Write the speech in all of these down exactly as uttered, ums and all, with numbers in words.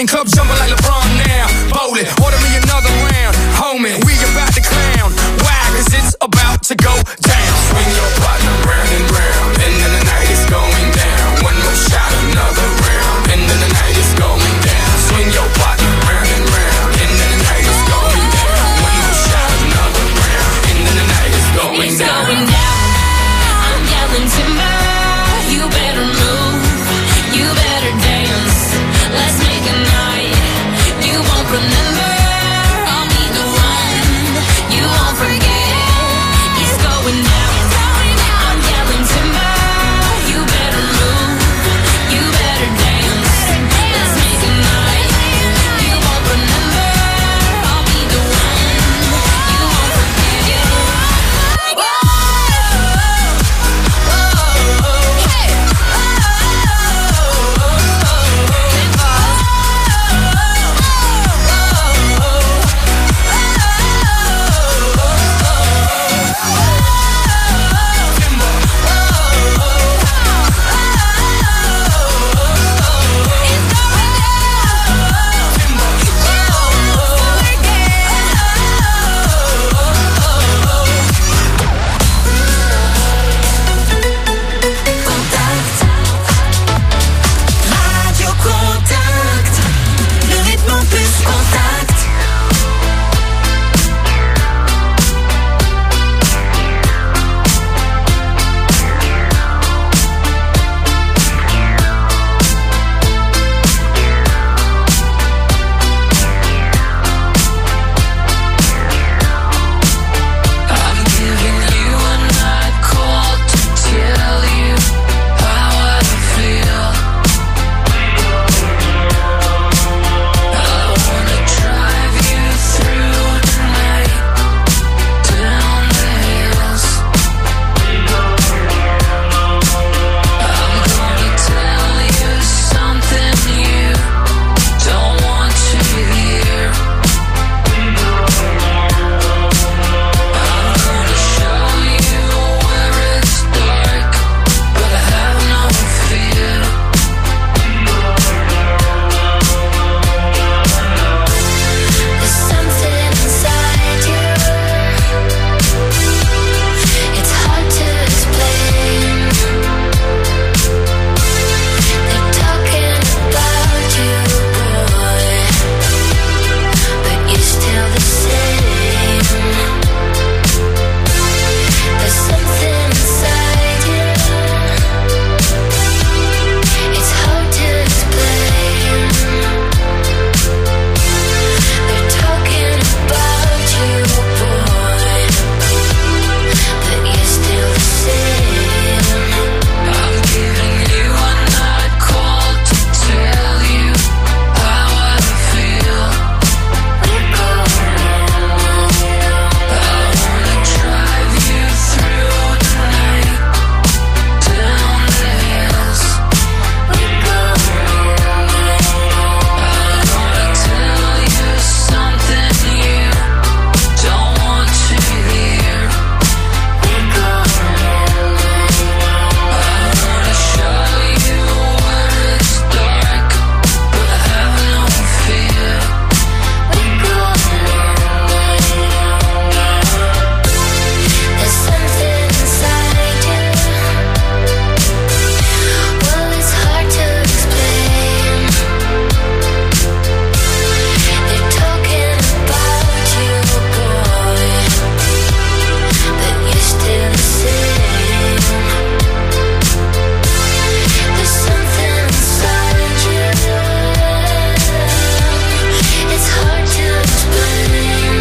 Champagne cup jumping like LeBron now. Bowling, order me another round. Homie, we about to clown. Why? Cause it's about to go down. Swing your partner round and round. And then the night is going down. One more shot, another round. And then the night is going down. Swing your partner round and round. And then the night is going down. One more shot, another round. And then the night is going it's down. Going down. I'm yelling timber. You better move. You better dance. Let's make a night. You won't remember. I'll be the one. You won't forget. It's going down. I'm yelling timber. You better move. You better dance. Let's make a night. You won't remember. I'll be the one. You won't forget. Whoa, whoa, hey, Radio Contact, le rythme en plus contact. I'm giving you a night call to tell you how I feel. I wanna drive you through the night, down the hills. I'm gonna tell you something you don't want to hear. I'm gonna show you where it's dark, but I have no fear. There's something inside you. It's hard to explain. They're talking about you, boy, but you're still the same. There's something inside you. It's hard to explain. They're talking about you, boy, but you're still the same. I'm giving you a night call to tell you how I feel. We're going I wanna drive you through the night, down the hills. We're going I wanna tell you something you don't want to hear. We're going I wanna show you where it's dark, but I have no fear. We're going There's something inside you. Well, it's hard to explain. They're talking about you, boy, but you're still the same. There's something inside you. It's hard to explain.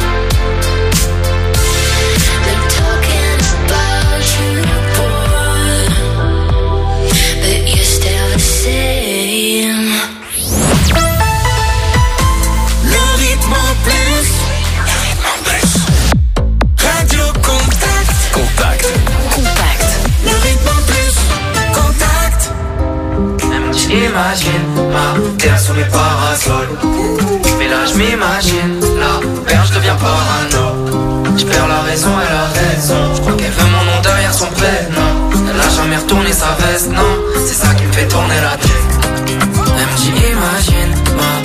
They're talking about you, boy, but you're still the same. Le rythme en plus. Le rythme en plus. Radio Contact. Contact. Contact. Le rythme en plus. Contact. J'imagine ma terre sous les parasols. Mais là je m'imagine, la perche devient parano. Je perds la raison et la raison. Je crois qu'elle veut mon nom derrière son prénom. Elle a jamais retourné sa veste, non. C'est ça qui me fait tourner la tête. Elle me dit imagine ma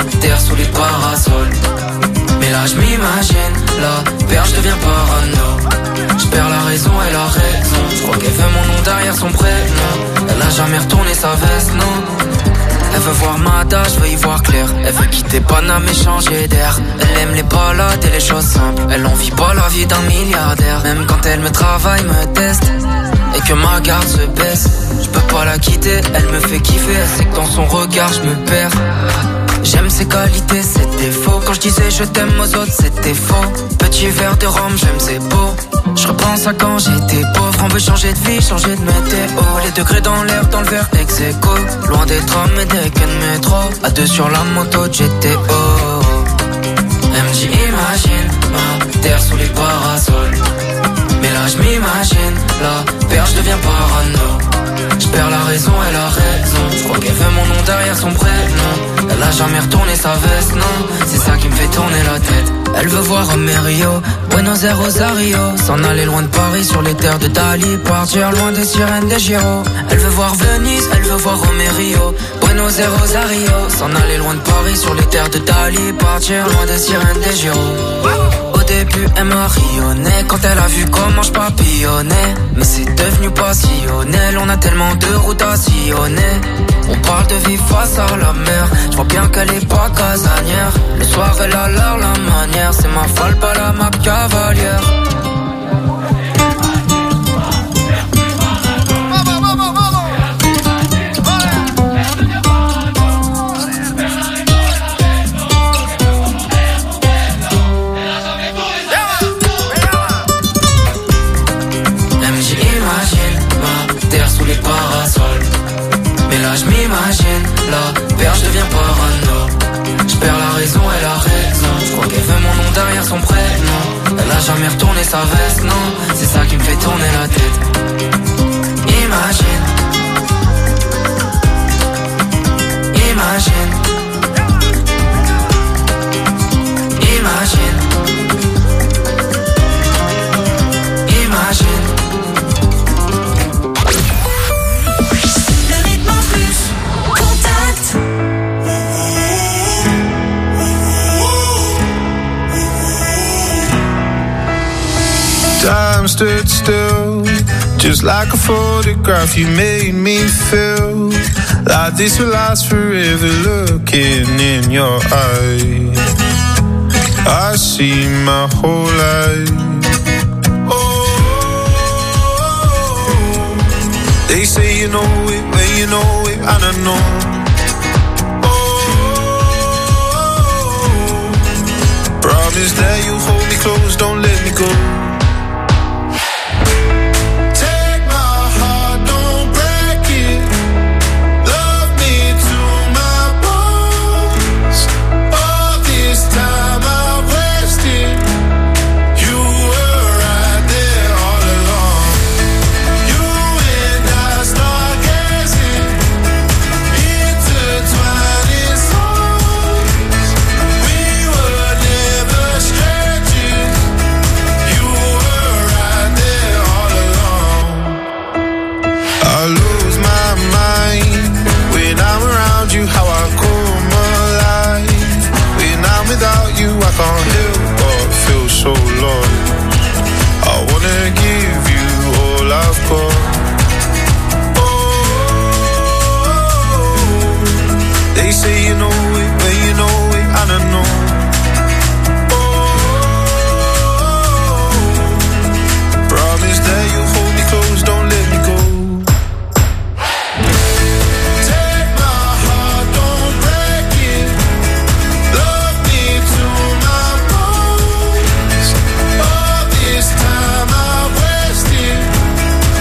voir Mada, je veux y voir clair. Elle veut quitter Paname et changer d'air. Elle aime les balades et les choses simples. Elle en vit pas la vie d'un milliardaire. Même quand elle me travaille, me teste et que ma garde se baisse, je peux pas la quitter, elle me fait kiffer. Elle sait que dans son regard je me perds. J'aime ses qualités, ses défauts. Quand je disais je t'aime aux autres, c'était faux. Petit verre de rhum, j'aime ses beaux. Je repense à quand j'étais pauvre. On veut changer de vie, changer de météo. Les degrés dans l'air, dans le verre ex aequo. Loin des trams et des quais de métro. À deux sur la moto de G T O. Elle me dit imagine ma terre sous les parasols. Mais là je m'imagine, la perche devient parano. Je perds la raison, elle a raison. Je crois qu'elle veut mon nom derrière son prénom. Elle a jamais retourné sa veste, non. C'est ça qui me fait tourner la tête. Elle veut voir Amerio, Buenos Aires, Rosario. S'en aller loin de Paris sur les terres de Dali. Partir loin des sirènes des Giro. Elle veut voir Venise, elle veut voir Amerio, Buenos Aires, Rosario. S'en aller loin de Paris sur les terres de Dali. Partir loin des sirènes des Giro. Au début elle m'a rayonné quand elle a vu comment je papillonnais. Mais c'est devenu passionnel, on a tellement de routes à sillonner. On parle de vie face à la mer, je vois bien qu'elle est pas casanière. Le soir elle a l'air la manière, c'est ma folle pas la ma cavalière. Je m'imagine, la perche devient parano. Je perds la raison, elle a raison. Je crois qu'elle veut mon nom derrière son prénom. Elle a jamais retourné sa veste, non. C'est ça qui me fait tourner la tête. Imagine. Imagine. Imagine. Imagine. Time stood still, just like a photograph. You made me feel like this will last forever. Looking in your eyes, I see my whole life. Oh, they say you know it when you know it, and I know. Oh, promise that you hold me close, don't let me go. I can't help but feel so lost. I wanna give you all I've got. Oh, they say you know it when you know it, and I know. Oh, promise that you'll hold me close, don't let me go.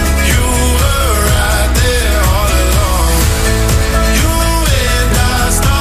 Stop.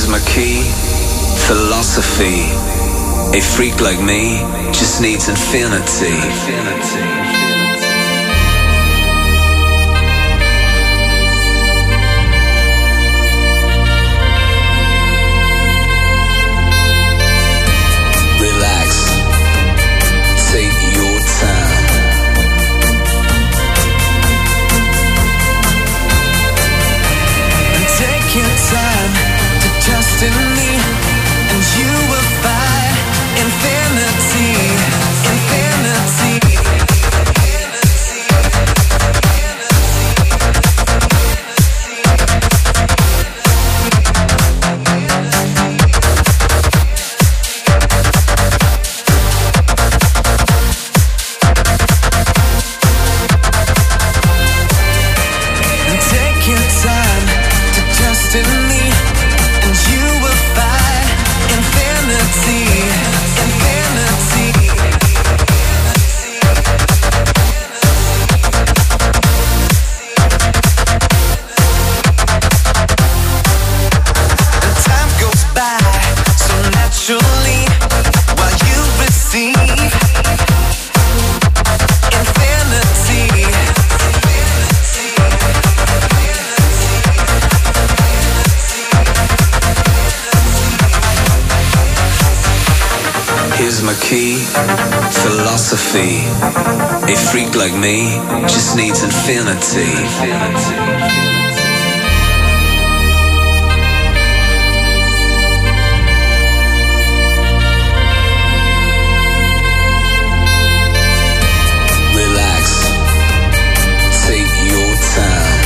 my key, philosophy. A freak like me just needs infinity. Relax, take your time. Take your time to trust in me, and you will find infinity, infinity. Take your time to trust in me, and you will find infinity, infinity. And time goes by so naturally while you receive infinity. Here's my key, philosophy. A freak like me just needs infinity. Relax, take your time.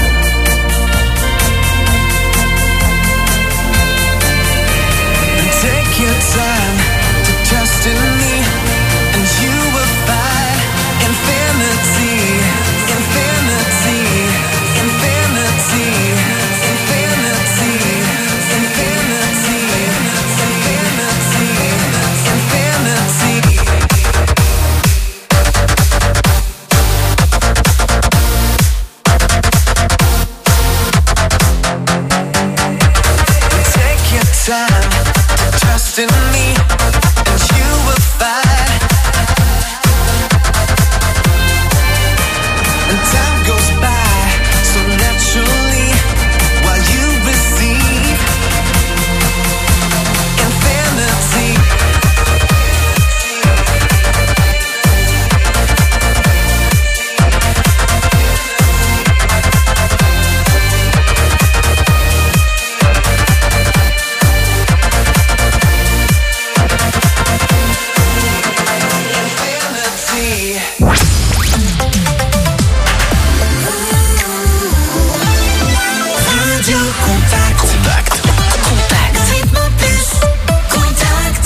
Take your time to trust in me, and you will find infinity, infinity, infinity, infinity, infinity, infinity, infinity. Take your time to trust in me, and you will find. And time goes by so naturally while you receive infinity. Radio Contact. Contact. Contact. Rythme plus. Contact.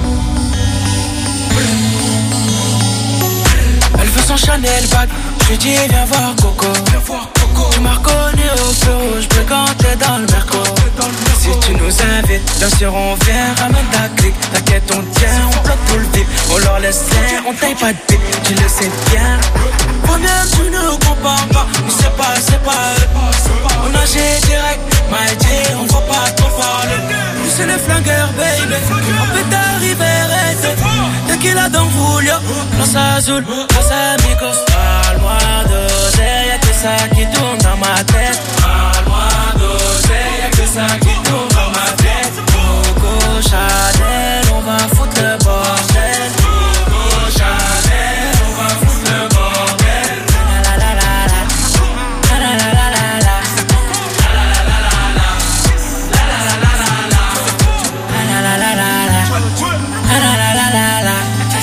Elle veut son Chanel bag, je lui dis viens voir Coco. Tu m'as reconnu au feu rouge, bleu quand t'es dans le merco. Si tu nous invites, bien sûr on vient, ramène ta clique. T'inquiète on tient, on bloque tout le vide. On leur laisse faire, on taille pas de pique, tu le sais bien. Première tu ne compares pas, mais c'est pas, c'est pas eux. On agit direct, m'a dit on va pas trop parler. Nous c'est les flingueurs baby, on peut t'arriver arrêter. Tequila dans Julio, Los Azul, Los Amigos. Parle-moi d'oseille, y'a que ça qui tourne dans ma tête. Parle-moi d'oseille, y'a que ça qui tourne dans ma tête. Coco Chanel, on va foutre le bordel. Coco Chanel, on va foutre le bordel. La la la la la, la la la la la, la la la la la, la la la la la, la la la la la, la la la la la, la la la la.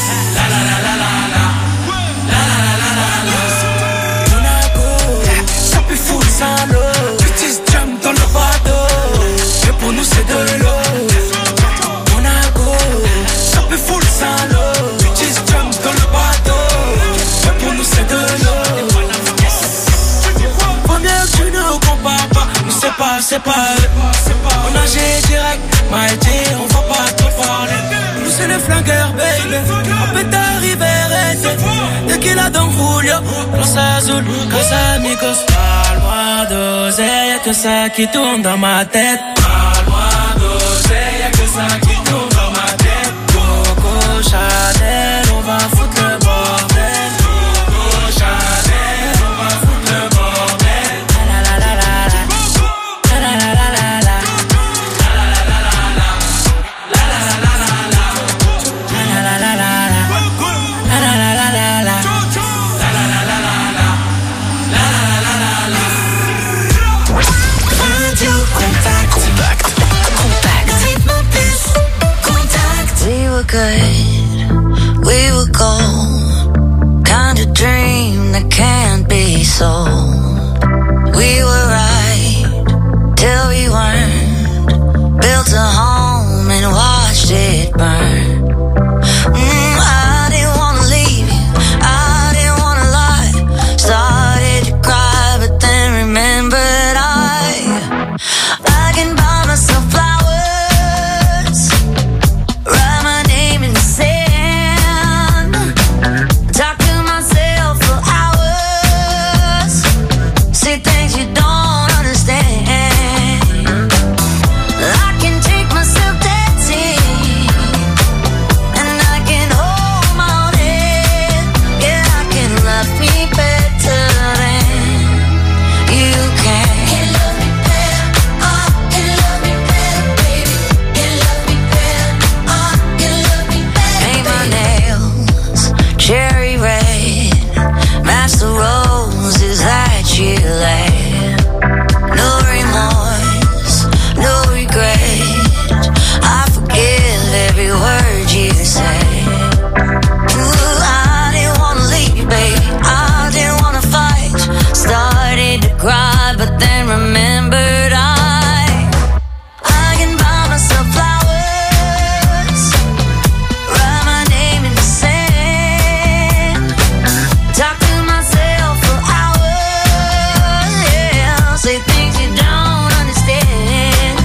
Pour nous c'est de l'eau. Monaco, ça peut full sans l'eau. Bitches jump dans le bateau. Pour nous c'est de l'eau. Faut bien que tu ne compares pas. Nous c'est pas, c'est pas eux. On agit direct, m'a dit on va pas trop parler. Nous c'est les flingueurs baby, on peut t'arriver arrêter. Tequila dans Julio, Los Azul, Los Amigos. Parle-moi d'oseille, y'a que ça qui tourne dans ma tête. Parle-moi cinq qui tournent dans ma tête. Coco Chanel, on va foutre le bordel. Coco Chanel, on va foutre le bordel. La la la la la. La la la la la la. La la la la la. La la la la la la. La la la la la. La la la la la la. La la la la la la. La la la la la. Radio Contact. Contact. Contact. Dites-moi plus. Contact. We were good, we were gold. Kind of dream that can't be sold. We were right till we weren't. Built a home and watched it burn. Mm, I didn't wanna leave you, I didn't wanna lie. Started to cry, but then remembered I I can buy myself flowers, write my name in the sand, talk to myself for hours, say things you don't understand. I can take myself dancing, and I can hold my own head. Yeah, I can love me better than you can. Can love me better, oh, can love me better, baby. Can love me better, oh, can love me better. Paint my nails cherry red, match the roses that you laid. No remorse, no regret. I forgive every word you say. Ooh, I didn't wanna leave, babe. I didn't wanna fight. Started to cry, but then remembered I I can buy myself flowers, write my name in the sand, talk to myself for hours. Yeah, say things you don't understand.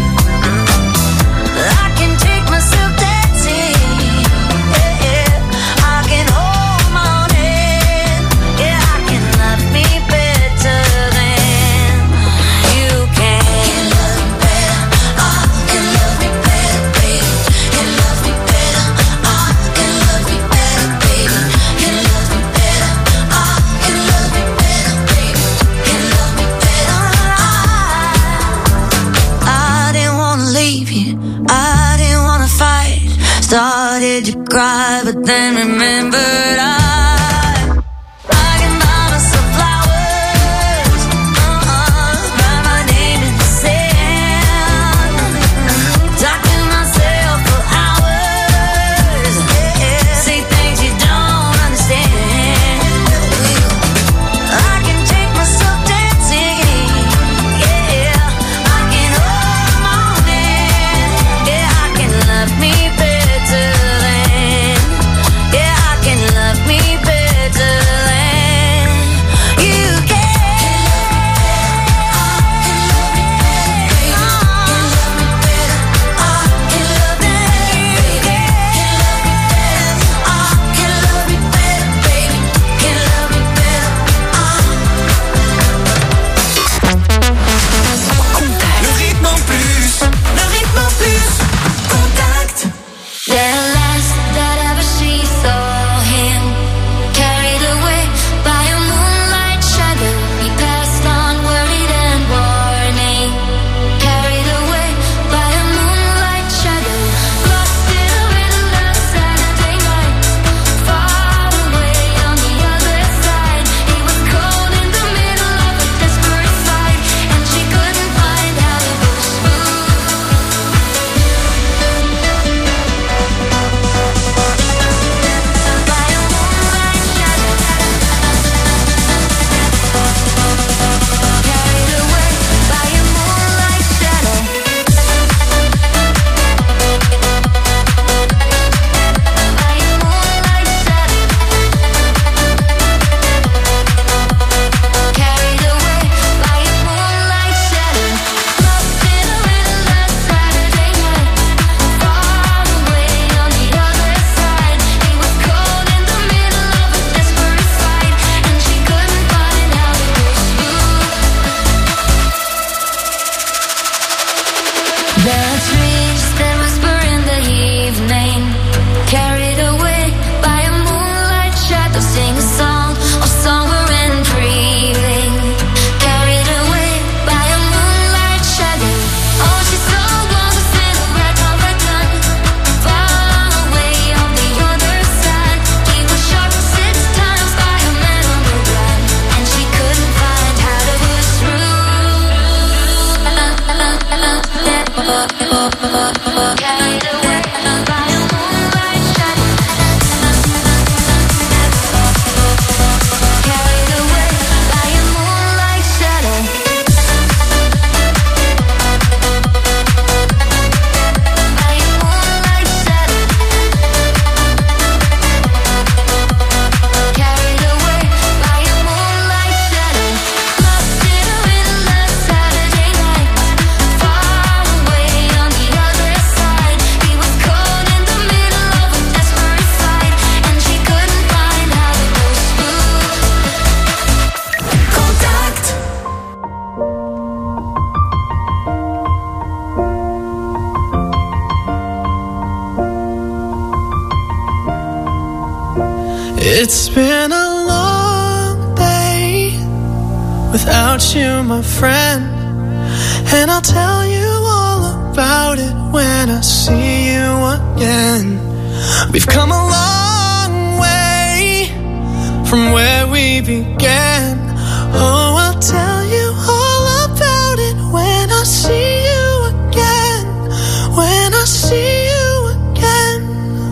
I can take myself dancing. Yeah, yeah. I can hold my own head. Yeah, I can love me better than you can. Can love me better, oh, can love me better, baby. Can love me better, oh, can love me better, baby. Can love me better, oh, can love me better, baby. Can love me better. I, I didn't wanna leave you, I didn't wanna fight. Started to cry, but then remembered I I can buy myself flowers, uh-uh, write my name in the sand, talk to myself for hours. Yeah, say things you don't understand. I can take myself dancing. Yeah, I can hold my own hand. Yeah, I can love me better than. Yeah, I can Carried away by a moonlight shadow. Carried away by a moonlight shadow. By a moonlight shadow. Carried away by a moonlight shadow. Lost in a windless Saturday night. Far away on the other side. He was caught in the middle of a desperate fight, and she couldn't find how to go smooth. Contact. It's been a long day without you, my friend, and I'll tell you all about it when I see you again. We've come a long way from where we began. Oh, I'll tell you all about it when I see you again. When I see you again.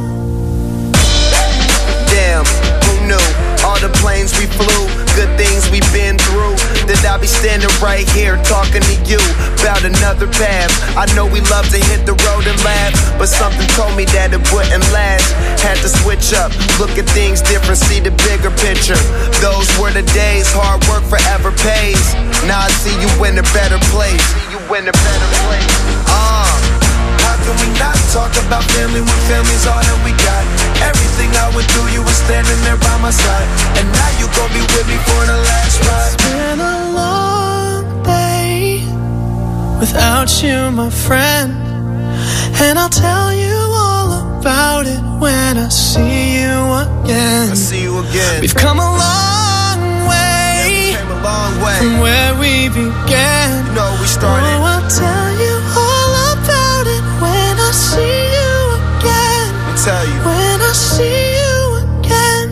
Damn, who knew? All the planes we flew, good things we've been through. That I'll be standing right here talking to you about another path. I know we love to hit the road and laugh, but something told me that it wouldn't last. Had to switch up, look at things different, see the bigger picture. Those were the days, hard work forever pays. Now I see you in a better place. See you in a better place. Uh How can we not talk about family when family's all that we got? Everything I went through, you were standing there by my side, and now you gon' be with me for the last ride. It's been a long day without you, my friend, and I'll tell you all about it when I see you again. I see you again. We've come a long way, Came a long way from where we began. You know we started. Oh, I'll tell you all about it when I see you again. I'll tell you. When I see you again.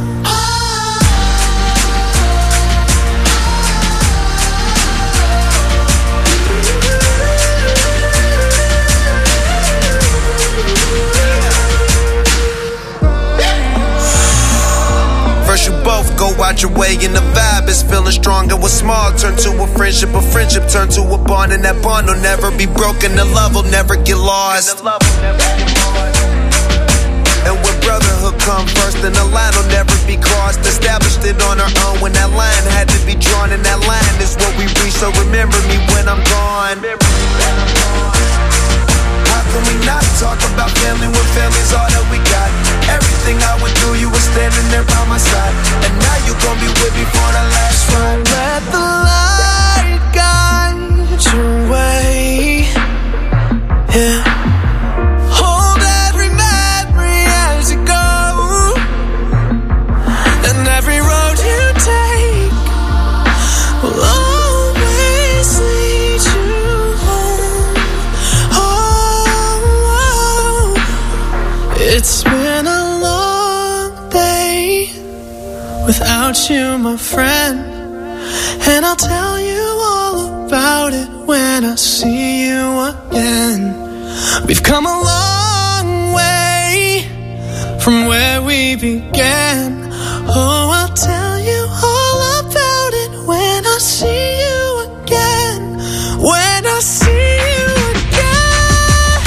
First you both go out your way and the vibe is feeling strong. And what's small turn to a friendship, a friendship turn to a bond, and that bond will never be broken. The love will never get lost. And when brotherhood come first, then the line will never be crossed. Established it on our own when that line had to be drawn, and that line is what we reach. So remember me when I'm gone. How can we not talk about family when family's all that we got? Everything I went through, you were standing there by my side, and now you gon' be with me for the last ride. Let the light guide your way. Yeah. Hold every memory as you go, and every road you take will always lead you home. Oh, it's been a long day without you, my friend, and I'll tell you all about it when I see you again. We've come a long way from where we began. Oh, I'll tell you all about it when I see you again. When I see you again.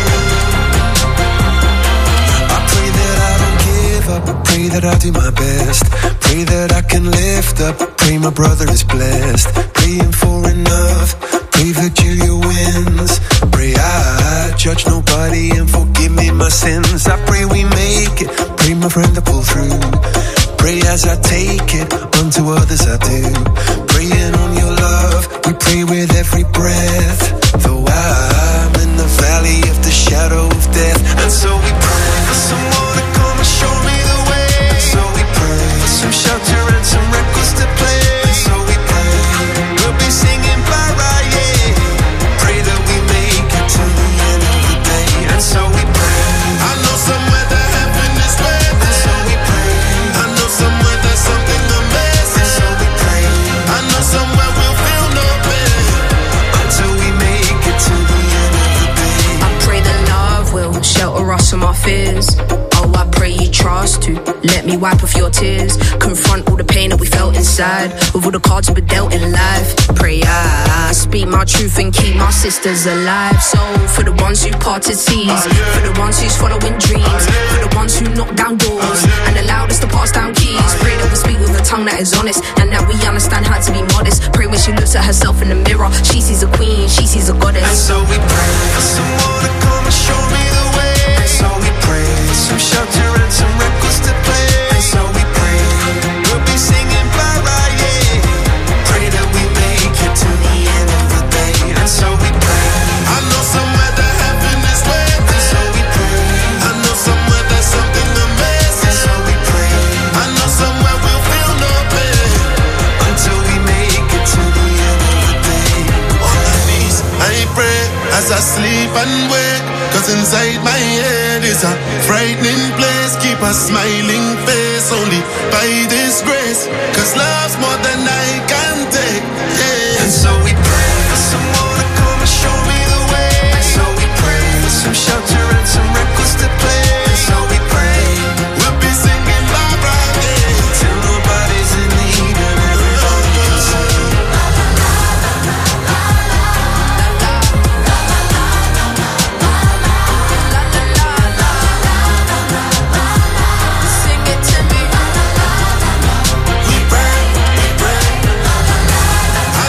That I'll do my best. Pray that I can lift up. Pray my brother is blessed. Praying for enough. Pray Virgilia wins. Pray I judge nobody and forgive me my sins. I pray we make it. Pray my friend to pull through. Pray as I take it, unto others I do. Praying on your love, we pray with every breath. Though I'm in the valley of the shadow of death, and so we pray for someone to come and show me the way. And so we pray for some shelter and some records to play. And so we pray we'll be singing bye-bye, yeah. Pray that we make it to the end of the day. And so we pray. I know somewhere that heaven is waiting. And so we pray. I know somewhere there's something amazing. And so we pray. I know somewhere we'll feel no pain until we make it to the end of the day. I pray that love will shelter us from our fears. Oh, I pray you trust to let me wipe off your tears. Confront all the pain that we felt inside, with all the cards we've been dealt in life. Pray I, I speak my truth and keep my sisters alive. So for the ones who parted seas, for the ones who's following dreams, for the ones who knock down doors and allowed us to pass down keys. Pray that we speak with a tongue that is honest, and that we understand how to be modest. Pray when she looks at herself in the mirror, she sees a queen, she sees a goddess. And so we pray for someone to come and show me the way. And so we pray for some shelter and some records to play. And so we pray we'll be singing bye-bye, yeah. Pray that we make it to the end of the day. And so we pray. I know somewhere that heaven is waiting. And so we pray. I know somewhere there's something amazing. And so we pray. I know somewhere we'll feel no pain until we make it to the end of the day. On my knees, I pray as I sleep and wake, 'cause inside my head is a frightening place. Keep a smiling face only by this grace, 'cause love's more than I can take, yeah. And so we pray for someone to come and show me the way. And so we pray for some shelter and some records to play. And so we pray we'll be singing bye-bye, yeah, till nobody's in need and everybody can sing.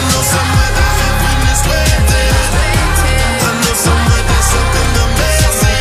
Somewhere there's something amazing.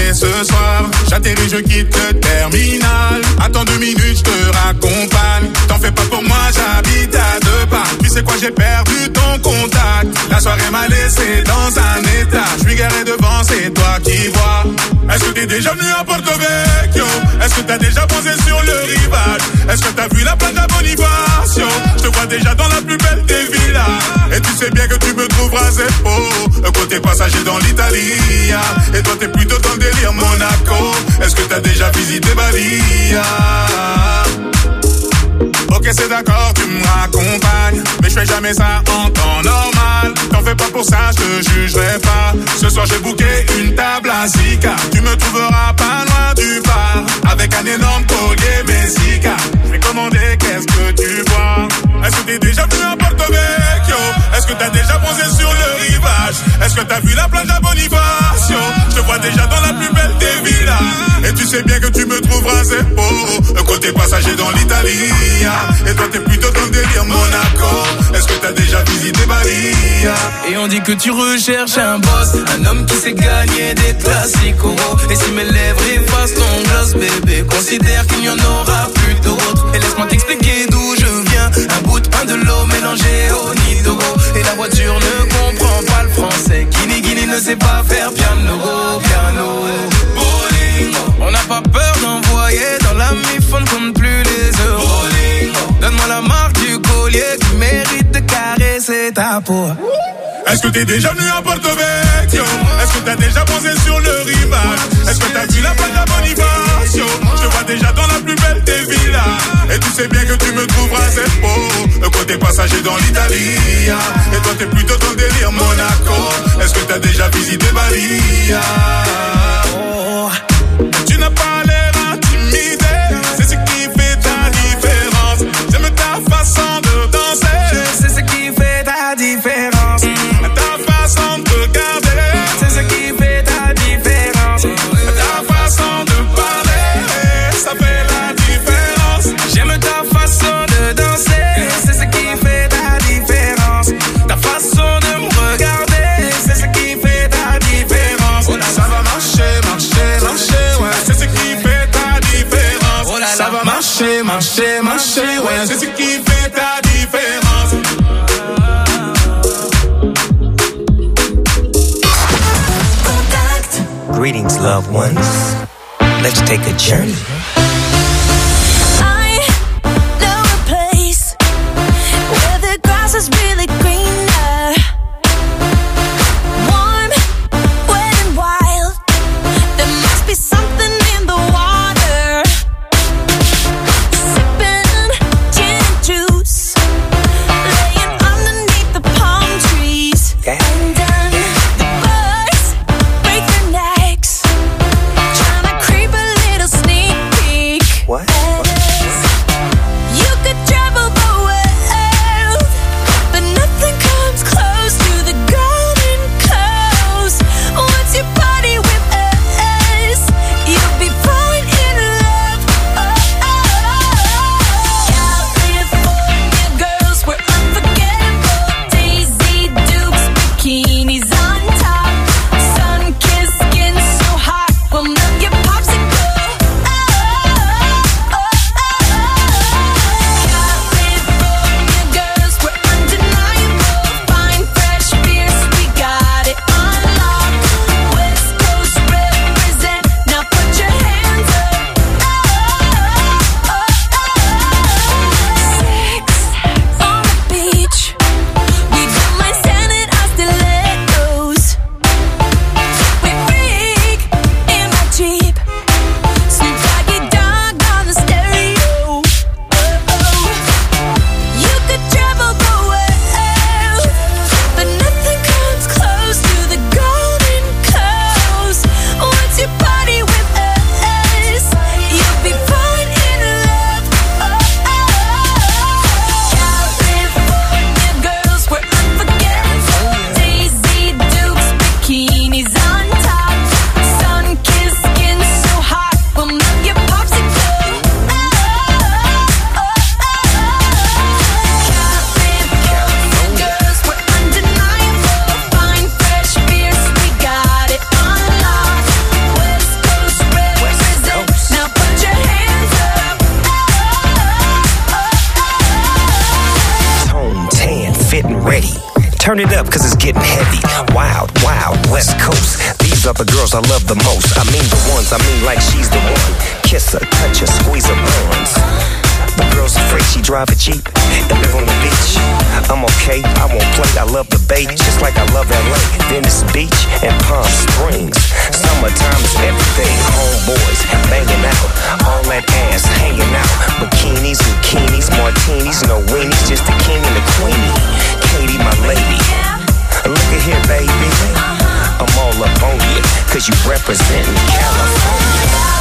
fais ce soir? J'atterris, je quitte le terminal. Attends deux minutes, je te raccompagne. T'en fais pas pour moi, j'habite à deux pas. Tu sais quoi, j'ai perdu ton contact. La soirée m'a laissé dans un état. Je suis garé devant, c'est toi qui vois. Est-ce que t'es déjà venu à Porto Vecchio? Est-ce que t'as déjà posé sur le rivage? Est-ce que t'as vu la plage à Bonifacio? Je te vois déjà dans la plus belle des villas. Et tu sais bien que tu me trouveras Zeppo, côté passager dans l'Italie. Et toi t'es plutôt dans le délire Monaco. Est-ce que t'as déjà visité Bali? Ok, c'est d'accord, tu me raccompagnes, mais je fais jamais ça en temps normal. T'en fais pas pour ça, je te jugerai pas. Ce soir j'ai booké une table à Zika. Tu me trouveras pas loin du bar, avec un énorme collier Messica. Je vais commander, qu'est-ce que tu vois? Est-ce que t'es déjà venu à Porto Vecchio? Est-ce que t'as déjà posé sur le rivage? Est-ce que t'as vu la plage à Bonifacio? Je te vois déjà dans la plus belle des villas. Et tu sais bien que tu me trouveras Zeppo, côté passager dans l'Italie. Et toi t'es plutôt dans le délire Monaco. Est-ce que t'as déjà visité Bali? Et on dit que tu recherches un boss, un homme qui sait gagner des classicos. Et si mes lèvres effacent ton gloss, bébé, considère qu'il n'y en aura plus d'autres. Et laisse-moi t'expliquer d'où je viens. Un bout de pain, de l'eau mélangé au nido. Et la voiture ne comprend pas le français. Guini Guini ne sait pas faire piano, piano. On n'a pas peur d'envoyer dans la mi-fond, compte plus les euros. Donne-moi la marque du collier qui mérite de caresser ta peau. Est-ce que t'es déjà venu à Porto Vecchio? Est-ce que t'as déjà posé sur le rivage? Est-ce que t'as vu la plage à Bonifacio? Je te vois déjà dans la plus belle des villas. Et tu sais bien que tu me trouveras Zeppo, côté passager dans l'Italie. Et toi t'es plutôt dans le délire Monaco. Est-ce que t'as déjà visité Bali? Oh, tu n'as pas l'air intimidé, c'est ce qui fait ta différence. J'aime ta façon de danser, c'est ce qui fait ta différence. Ta façon de regarder, c'est ce qui fait ta différence. Ta façon de parler, ça fait la différence. J'aime ta façon de danser, c'est ce qui fait ta différence. Ta façon de me regarder, c'est ce qui fait ta différence. Oh là, ça va marcher, marcher, marcher, ouais, c'est ce qui fait ta différence. Oh là là. Ça va marcher, marcher, marcher, ouais, c'est ce qui fait ta différence. Greetings, loved ones. Let's take a journey. I know a place where the grass is really greener. Warm, wet and wild. There must be something in the water. Sipping gin and juice, laying underneath the palm trees. Okay. And then the birds break their necks, trying to creep a little sneak getting ready. Turn it up cause it's getting heavy. Wild, wild, West Coast. These are the girls I love the most. I mean the ones, I mean like she's the one. Kiss her, touch her, squeeze her buns. The girl's afraid she drive a Jeep and live on the beach. I'm okay, I won't play, I love the bay, just like I love L A, Venice Beach and Palm Springs. Summertime is everything, homeboys banging out, all that ass hanging out. Bikinis, bikinis, martinis, no weenies, just the king and the queenie. Katie, my lady, look at here, baby. I'm all up on you, cause you representin' California.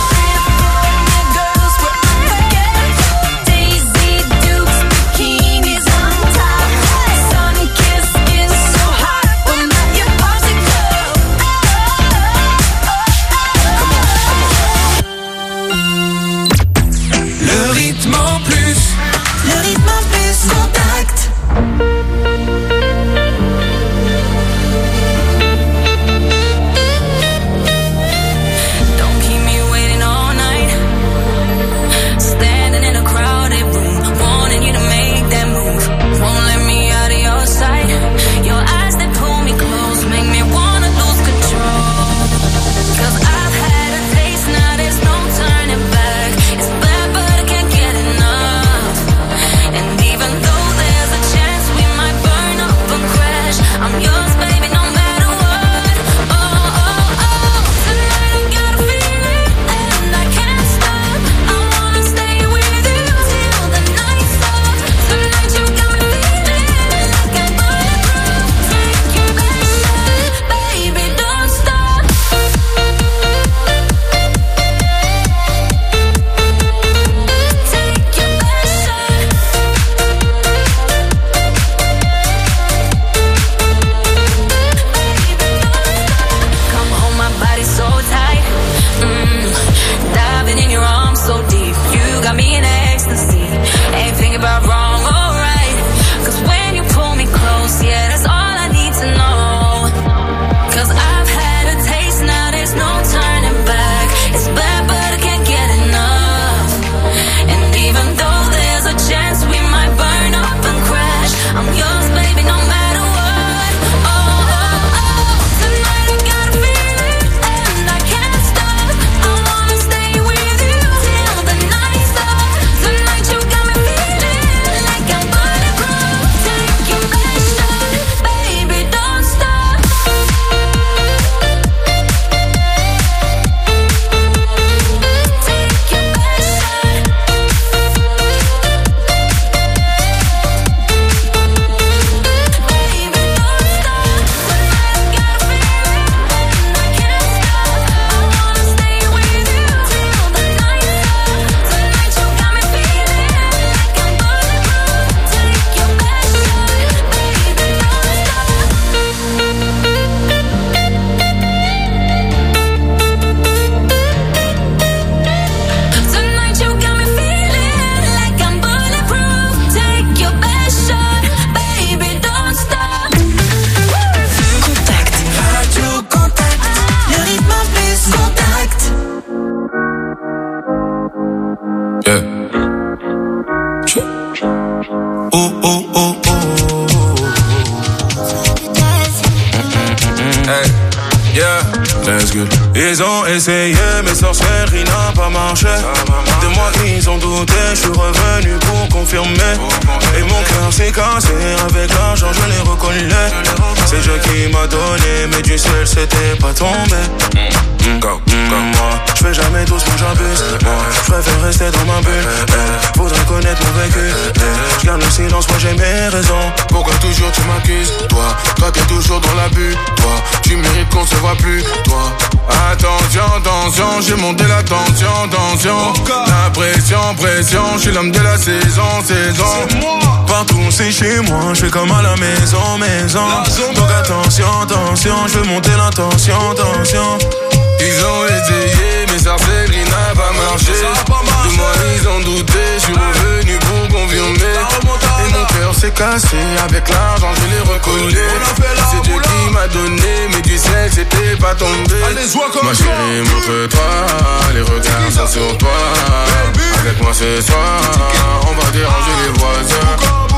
Ils ont essayé, mais sorcellerie n'a pas marché. De moi ils ont douté, je suis revenu pour confirmer. Et mon cœur s'est cassé, avec l'argent je l'ai reconnu. C'est Dieu qui m'a donné, mais du ciel c'était pas tombé. Comme, comme moi, je fais jamais doucement, j'abuse. Moi, je préfère rester dans ma bulle. Eh, faudrait connaître mon vécu. Eh, je garde le silence, moi j'ai mes raisons. Pourquoi toujours tu m'accuses, toi? Toi t'es toujours dans l'abus, toi. Tu mérites qu'on se voit plus, toi. Attention, attention, j'ai monté la tension, tension. La pression, pression, je suis l'homme de la saison, saison. Partout c'est chez moi, je fais comme à la maison, maison. Donc attention, attention, je veux monter la tension, tension. Ils ont essayé, mais sorcellerie n'a pas marché. De moi ils ont douté, je suis revenu pour confirmer. Et mon cœur s'est cassé, avec l'argent je l'ai recollé. C'est Dieu qui m'a donné, mais du ciel c'était pas tombé. Ma chérie montre-toi, les regards sont sur toi. Avec moi ce soir, on va déranger les voisins. Allez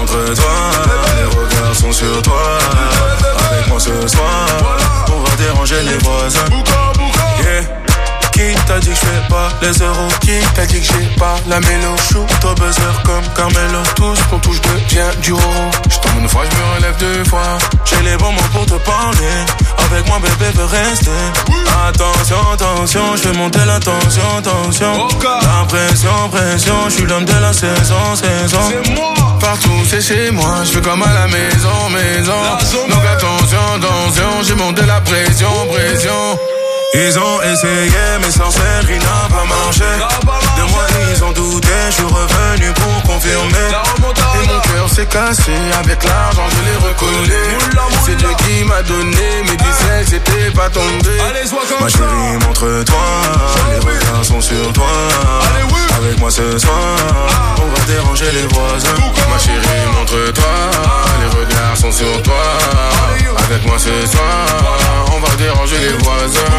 montre-toi. Les regards sont sur toi. Avec moi ce soir, on va déranger les voisins. Yeah. Qui t'a dit que j'fais pas les euros? Qui t'a dit que j'ai pas la mélo? Shoot au buzzer comme Carmelo. Tout ce qu'on touche devient du roro. J'tombe une fois, j'me relève deux fois. J'ai les bons mots pour te parler. Avec moi bébé veut rester. Attention, attention, j'fais monter la tension, tension. La pression, pression, j'suis l'homme de la saison, saison. Partout c'est chez moi, j'fais comme à la maison, maison. Donc attention, attention, j'ai monté la pression, pression. Ils ont essayé mais sans faire il n'a pas marché. De moi ils ont douté, je suis revenu pour confirmer. Et mon cœur s'est cassé, avec l'argent je l'ai recollé. C'est Dieu qui m'a donné, mais tu sais que j'étais pas tombé. Ma chérie montre-toi, les regards sont sur toi. Avec moi ce soir, on va déranger les voisins. Ma chérie montre-toi, les regards sont sur toi. Avec moi ce soir, on va déranger les voisins.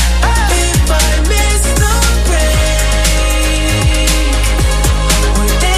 We're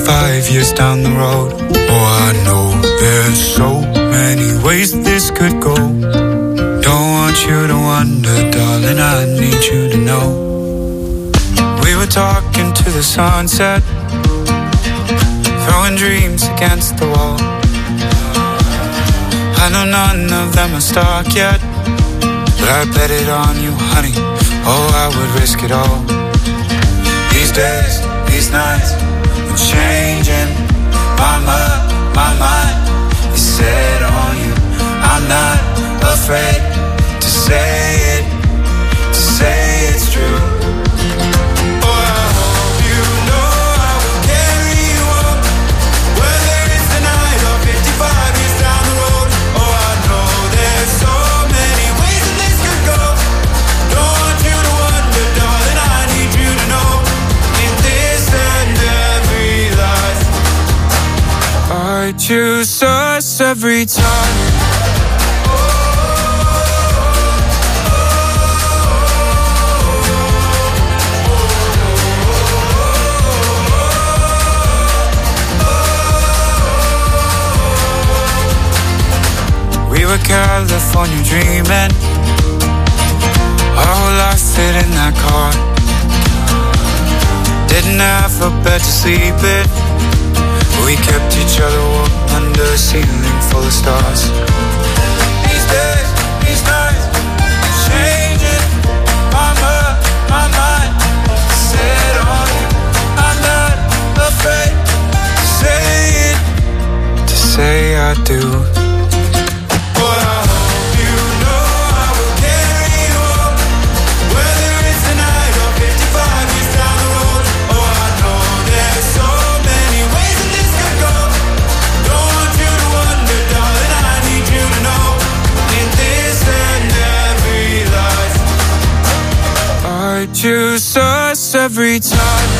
fifty-five years down the road. Oh, I know there's so many ways this could go. Don't want you to wonder, darling, I need you to know. We were talking to the sunset, throwing dreams against the wall. I know none of them are stuck yet, but I bet it on you, honey. Oh, I would risk it all. These days, these nights, I'm changing my mind, my mind is set on you. I'm not afraid to say it, to say it's true. Oh, I hope you know I will carry you up, whether it's tonight or fifty-five years down the road. Oh, I know there's so many ways that this could go. Don't want you to wonder, darling, I need you to know. In this and every life, I choose us every time. We were California dreaming, our whole life fit in that car. Didn't have a bed to sleep in, we kept each other warm under a ceiling full of stars. These days, these nights, changing my mind, my mind set on you. I'm not afraid to say it, to say I do. Choose us every time.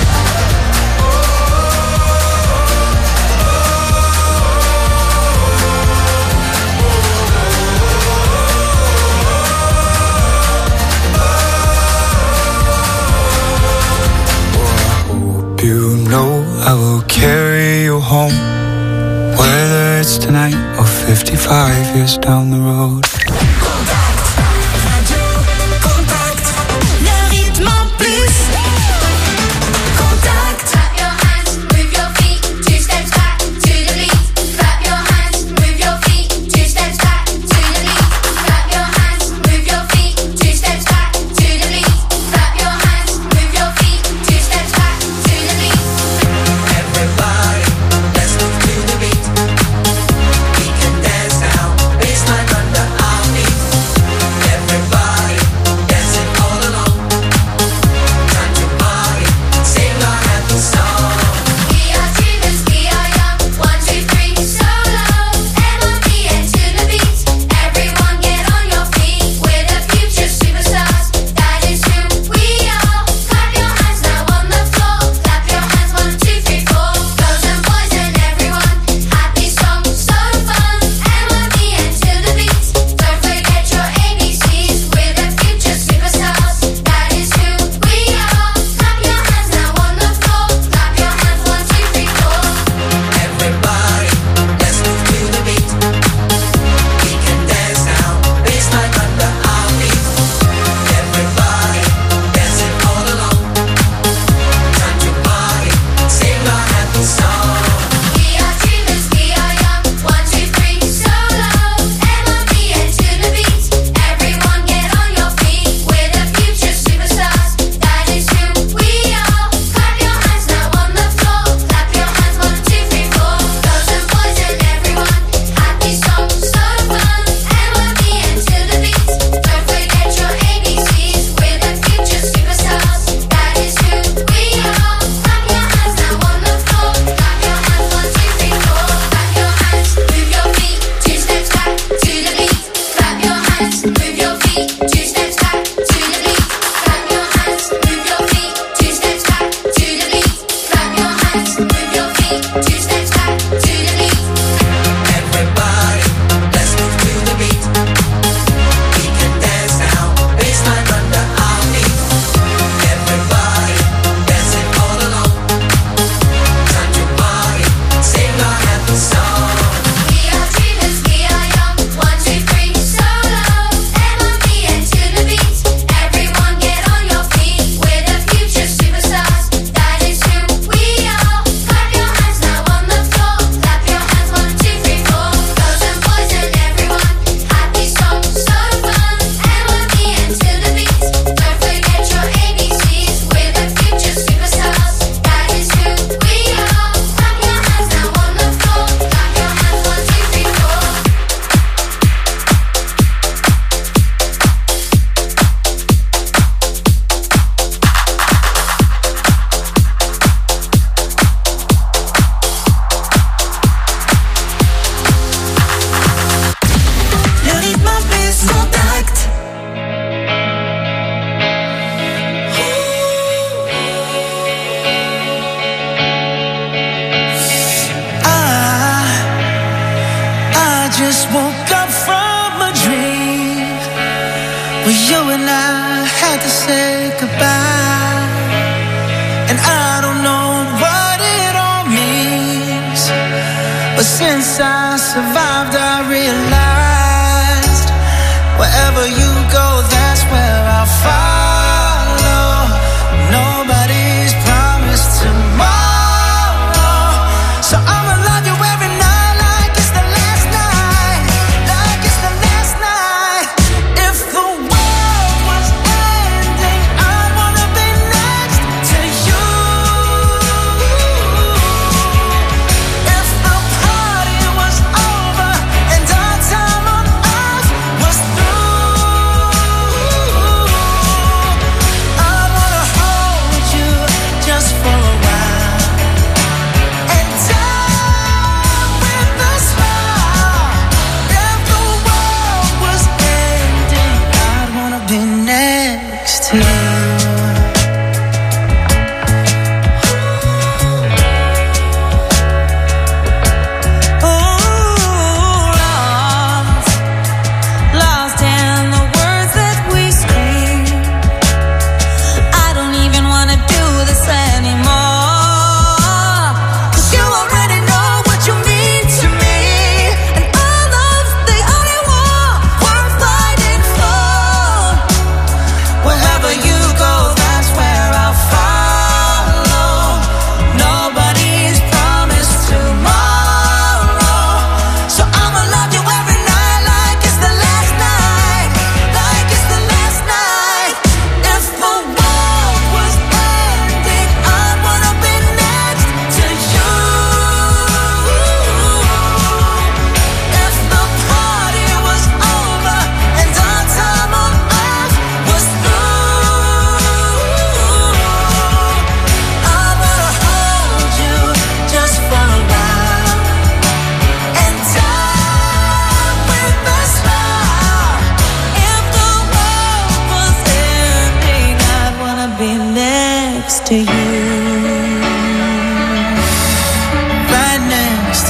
You know I will carry you home, whether it's tonight or fifty-five years down the road. Dance now, baseline under our feet. But since I survived, I realized wherever you go, that's where I'll follow. Nobody's promised tomorrow, so I'ma love you every night like it's the last night, like it's the last night. If the world was ending, I'd wanna be next to you. If the party was over and our time on earth was through, I wanna hold you just for a while and die with a smile. If the world was ending, I'd wanna be next to you. Lost in the words that we speak. I don't even wanna do this anymore, 'cause you already know what you mean to me, and our love's the only war worth fighting for. Wherever you go, that's where I'll follow. Nobody's promised tomorrow, so I'ma love you every night like it's the last night, like it's the last night. If the world was ending, I'd wanna be next to you. If the party was over and our time on earth was through, I wanna hold you just for a while and die with a smile. If the world was ending, I'd wanna be next to you.